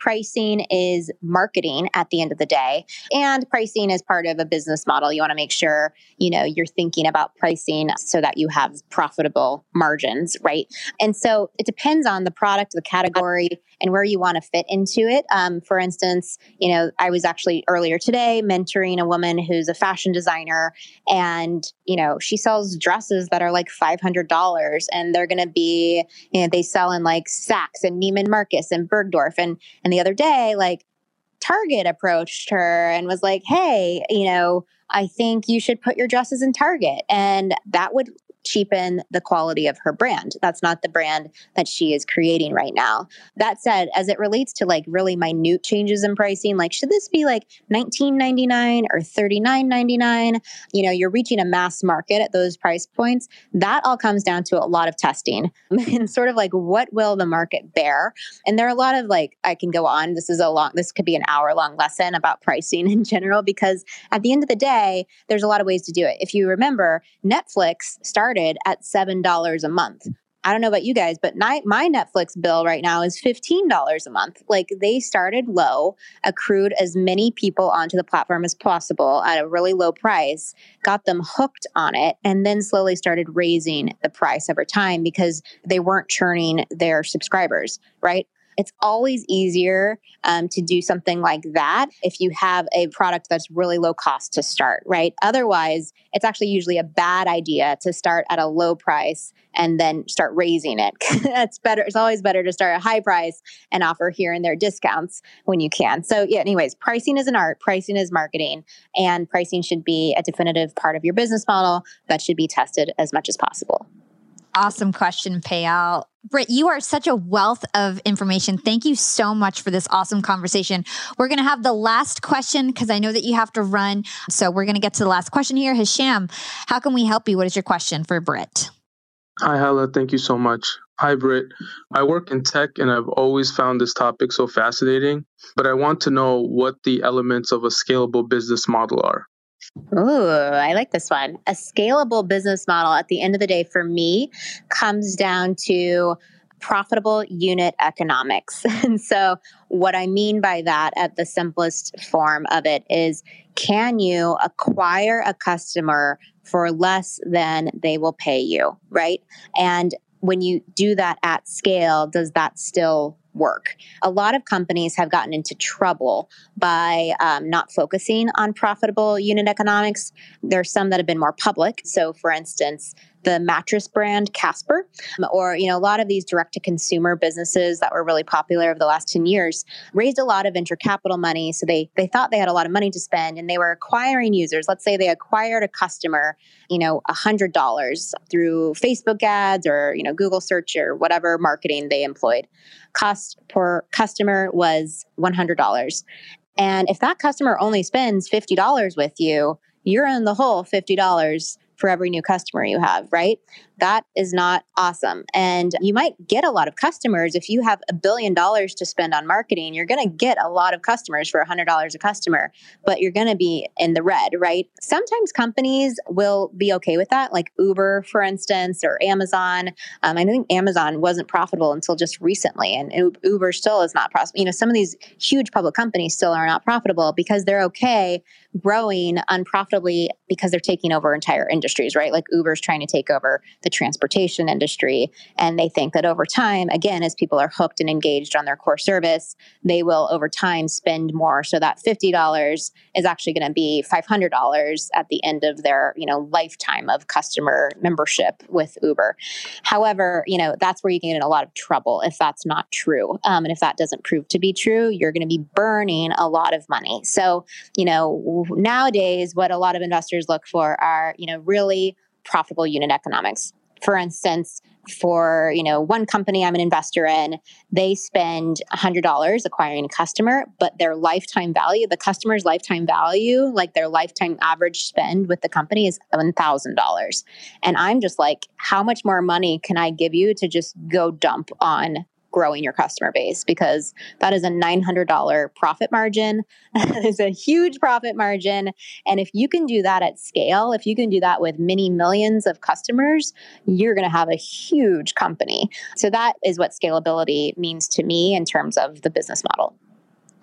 Speaker 2: pricing is marketing at the end of the day. And pricing is part of a business model. You want to make sure, you know, you're thinking about pricing so that you have profitable margins, right? And so it depends on the product, the category, and where you want to fit into it. Um, for instance, you know, I was actually earlier today mentoring a woman who's a fashion designer, and, you know, she sells dresses that are like five hundred dollars, and they're going to be, you know, they sell in like Saks and Neiman Marcus and Bergdorf. And, and the other day, like, Target approached her and was like, hey, you know, I think you should put your dresses in Target. And that would cheapen the quality of her brand. That's not the brand that she is creating right now. That said, as it relates to like really minute changes in pricing, like should this be like nineteen ninety-nine or thirty-nine ninety-nine? You know, you're reaching a mass market at those price points. That all comes down to a lot of testing and sort of like what will the market bear? And there are a lot of like, I can go on. This is a long, this could be an hour long lesson about pricing in general, because at the end of the day, there's a lot of ways to do it. If you remember, Netflix started at seven dollars a month. I don't know about you guys, but my, my Netflix bill right now is fifteen dollars a month. Like they started low, accrued as many people onto the platform as possible at a really low price, got them hooked on it, and then slowly started raising the price over time because they weren't churning their subscribers, right? It's always easier um, to do something like that if you have a product that's really low cost to start, right? Otherwise, it's actually usually a bad idea to start at a low price and then start raising it. It's better. It's always better to start at a high price and offer here and there discounts when you can. So yeah, anyways, pricing is an art, pricing is marketing, and pricing should be a definitive part of your business model that should be tested as much as possible.
Speaker 4: Awesome question, Payal. Britt, you are such a wealth of information. Thank you so much for this awesome conversation. We're going to have the last question because I know that you have to run. So we're going to get to the last question here. Hisham, how can we help you? What is your question for Britt?
Speaker 7: Hi, Hala. Thank you so much. Hi, Britt. I work in tech and I've always found this topic so fascinating, but I want to know what the elements of a scalable business model are.
Speaker 2: Ooh, I like this one. A scalable business model at the end of the day for me comes down to profitable unit economics. And so what I mean by that at the simplest form of it is, can you acquire a customer for less than they will pay you, right? And when you do that at scale, does that still work? A lot of companies have gotten into trouble by um, not focusing on profitable unit economics. There's some that have been more public. So for instance, the mattress brand Casper, or, you know, a lot of these direct-to-consumer businesses that were really popular over the last ten years raised a lot of venture capital money. So they they thought they had a lot of money to spend, and they were acquiring users. Let's say they acquired a customer, you know, one hundred dollars through Facebook ads or, you know, Google search or whatever marketing they employed. Cost per customer was one hundred dollars. And if that customer only spends fifty dollars with you, you're in the hole fifty dollars for every new customer you have, right? That is not awesome. And you might get a lot of customers. If you have a billion dollars to spend on marketing, you're going to get a lot of customers for one hundred dollars a customer, but you're going to be in the red, right? Sometimes companies will be okay with that, like Uber, for instance, or Amazon. Um, I think Amazon wasn't profitable until just recently, and Uber still is not profitable. You know, some of these huge public companies still are not profitable because they're okay growing unprofitably because they're taking over entire industries, right? Like Uber's trying to take over the transportation industry. And they think that over time, again, as people are hooked and engaged on their core service, they will over time spend more. So that fifty dollars is actually going to be five hundred dollars at the end of their, you know, lifetime of customer membership with Uber. However, you know, that's where you can get in a lot of trouble if that's not true. Um, and if that doesn't prove to be true, you're going to be burning a lot of money. So, you know, nowadays, what a lot of investors look for are, you know, really profitable unit economics. For instance, for, you know, one company I'm an investor in, they spend one hundred dollars acquiring a customer, but their lifetime value, the customer's lifetime value, like their lifetime average spend with the company is one thousand dollars. And I'm just like, how much more money can I give you to just go dump on growing your customer base? Because that is a nine hundred dollars profit margin. That is a huge profit margin. And if you can do that at scale, if you can do that with many millions of customers, you're going to have a huge company. So that is what scalability means to me in terms of the business model.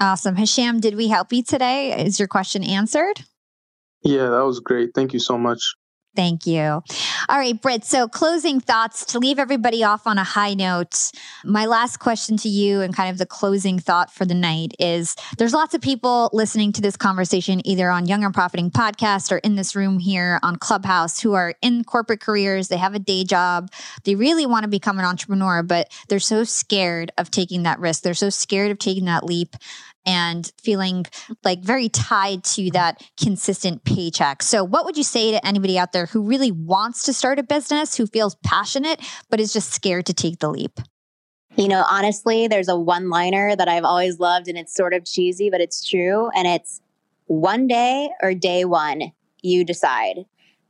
Speaker 4: Awesome. Hisham, did we help you today? Is your question answered?
Speaker 7: Yeah, that was great. Thank you so much.
Speaker 4: Thank you. All right, Britt. So closing thoughts to leave everybody off on a high note. My last question to you and kind of the closing thought for the night is there's lots of people listening to this conversation either on Young and Profiting Podcast or in this room here on Clubhouse who are in corporate careers. They have a day job. They really want to become an entrepreneur, but they're so scared of taking that risk. They're so scared of taking that leap and feeling like very tied to that consistent paycheck. So what would you say to anybody out there who really wants to start a business, who feels passionate, but is just scared to take the leap?
Speaker 2: You know, honestly, there's a one-liner that I've always loved, and it's sort of cheesy, but it's true. And it's one day or day one, you decide.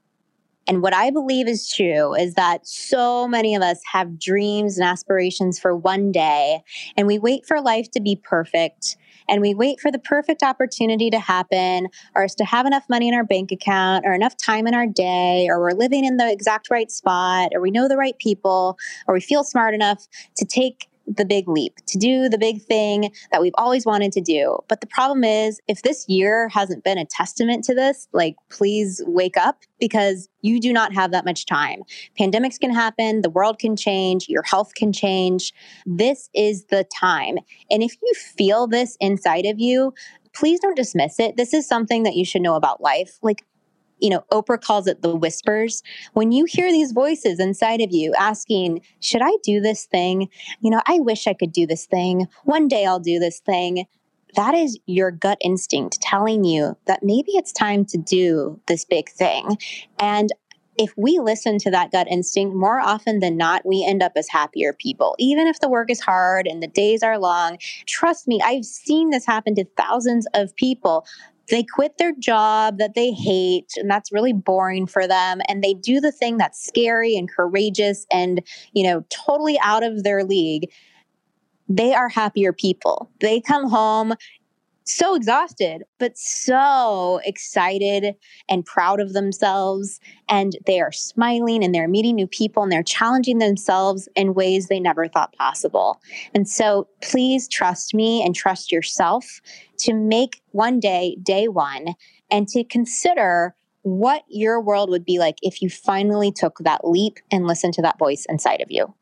Speaker 2: And what I believe is true is that so many of us have dreams and aspirations for one day, and we wait for life to be perfect. And we wait for the perfect opportunity to happen, or us to have enough money in our bank account, or enough time in our day, or we're living in the exact right spot, or we know the right people, or we feel smart enough to take the big leap, to do the big thing that we've always wanted to do. But the problem is, if this year hasn't been a testament to this, like, please wake up, because you do not have that much time. Pandemics can happen, the world can change, your health can change. This is the time. And if you feel this inside of you, please don't dismiss it. This is something that you should know about life. Like, you know, Oprah calls it the whispers. When you hear these voices inside of you asking, should I do this thing? You know, I wish I could do this thing. One day I'll do this thing. That is your gut instinct telling you that maybe it's time to do this big thing. And if we listen to that gut instinct, more often than not, we end up as happier people. Even if the work is hard and the days are long, trust me, I've seen this happen to thousands of people. They quit their job that they hate, and that's really boring for them. And they do the thing that's scary and courageous and, you know, totally out of their league. They are happier people. They come home so exhausted, but so excited and proud of themselves. And they are smiling and they're meeting new people and they're challenging themselves in ways they never thought possible. And so please trust me and trust yourself to make one day, day one, and to consider what your world would be like if you finally took that leap and listened to that voice inside of you.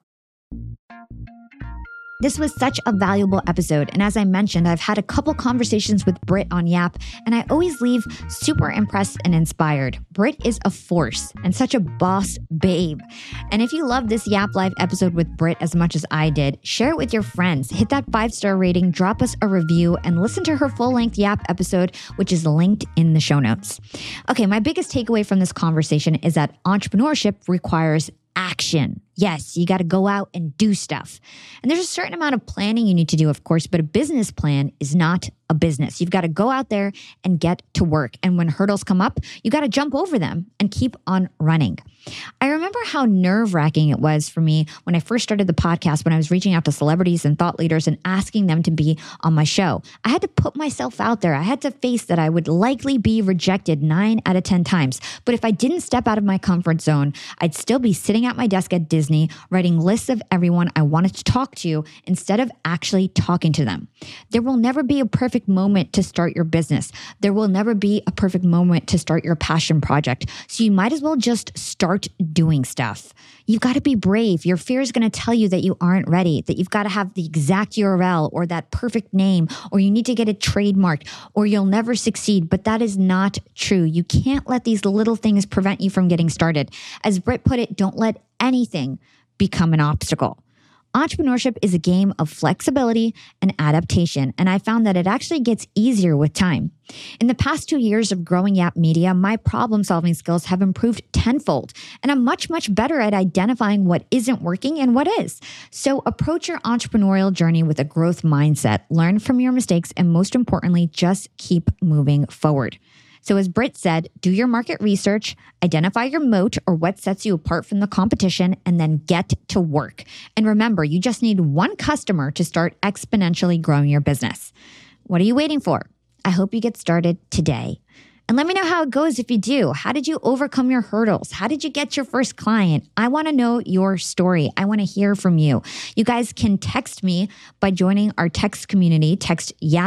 Speaker 1: This was such a valuable episode. And as I mentioned, I've had a couple conversations with Britt on Yap, and I always leave super impressed and inspired. Britt is a force and such a boss babe. And if you love this Yap Live episode with Britt as much as I did, share it with your friends. Hit that five-star rating, drop us a review, and listen to her full-length Yap episode, which is linked in the show notes. Okay, my biggest takeaway from this conversation is that entrepreneurship requires action. Yes, you got to go out and do stuff. And there's a certain amount of planning you need to do, of course, but a business plan is not a business. You've got to go out there and get to work. And when hurdles come up, you got to jump over them and keep on running. I remember how nerve-wracking it was for me when I first started the podcast, when I was reaching out to celebrities and thought leaders and asking them to be on my show. I had to put myself out there. I had to face that I would likely be rejected nine out of ten times. But if I didn't step out of my comfort zone, I'd still be sitting at my desk at Disney, writing lists of everyone I wanted to talk to instead of actually talking to them. There will never be a perfect moment to start your business. There will never be a perfect moment to start your passion project. So you might as well just start doing stuff. You've got to be brave. Your fear is going to tell you that you aren't ready, that you've got to have the exact U R L or that perfect name, or you need to get it trademarked, or you'll never succeed. But that is not true. You can't let these little things prevent you from getting started. As Britt put it, don't let anything become an obstacle. Entrepreneurship is a game of flexibility and adaptation, and I found that it actually gets easier with time. In the past two years of growing Yap Media, my problem-solving skills have improved tenfold, and I'm much, much better at identifying what isn't working and what is. So approach your entrepreneurial journey with a growth mindset, learn from your mistakes, and most importantly, just keep moving forward. So as Britt said, do your market research, identify your moat or what sets you apart from the competition, and then get to work. And remember, you just need one customer to start exponentially growing your business. What are you waiting for? I hope you get started today. And let me know how it goes if you do. How did you overcome your hurdles? How did you get your first client? I want to know your story. I want to hear from you. You guys can text me by joining our text community. Text YAP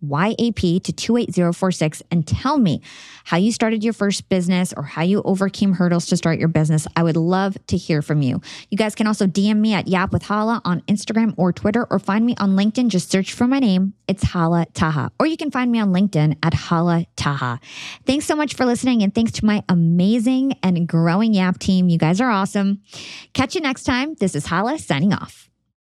Speaker 1: Y A P to two eight zero four six and tell me how you started your first business or how you overcame hurdles to start your business. I would love to hear from you. You guys can also D M me at Yap with Hala on Instagram or Twitter, or find me on LinkedIn. Just search for my name. It's Hala Taha. Or you can find me on LinkedIn at Hala Taha. Thanks so much for listening, and thanks to my amazing and growing Yap team. You guys are awesome. Catch you next time. This is Hala signing off.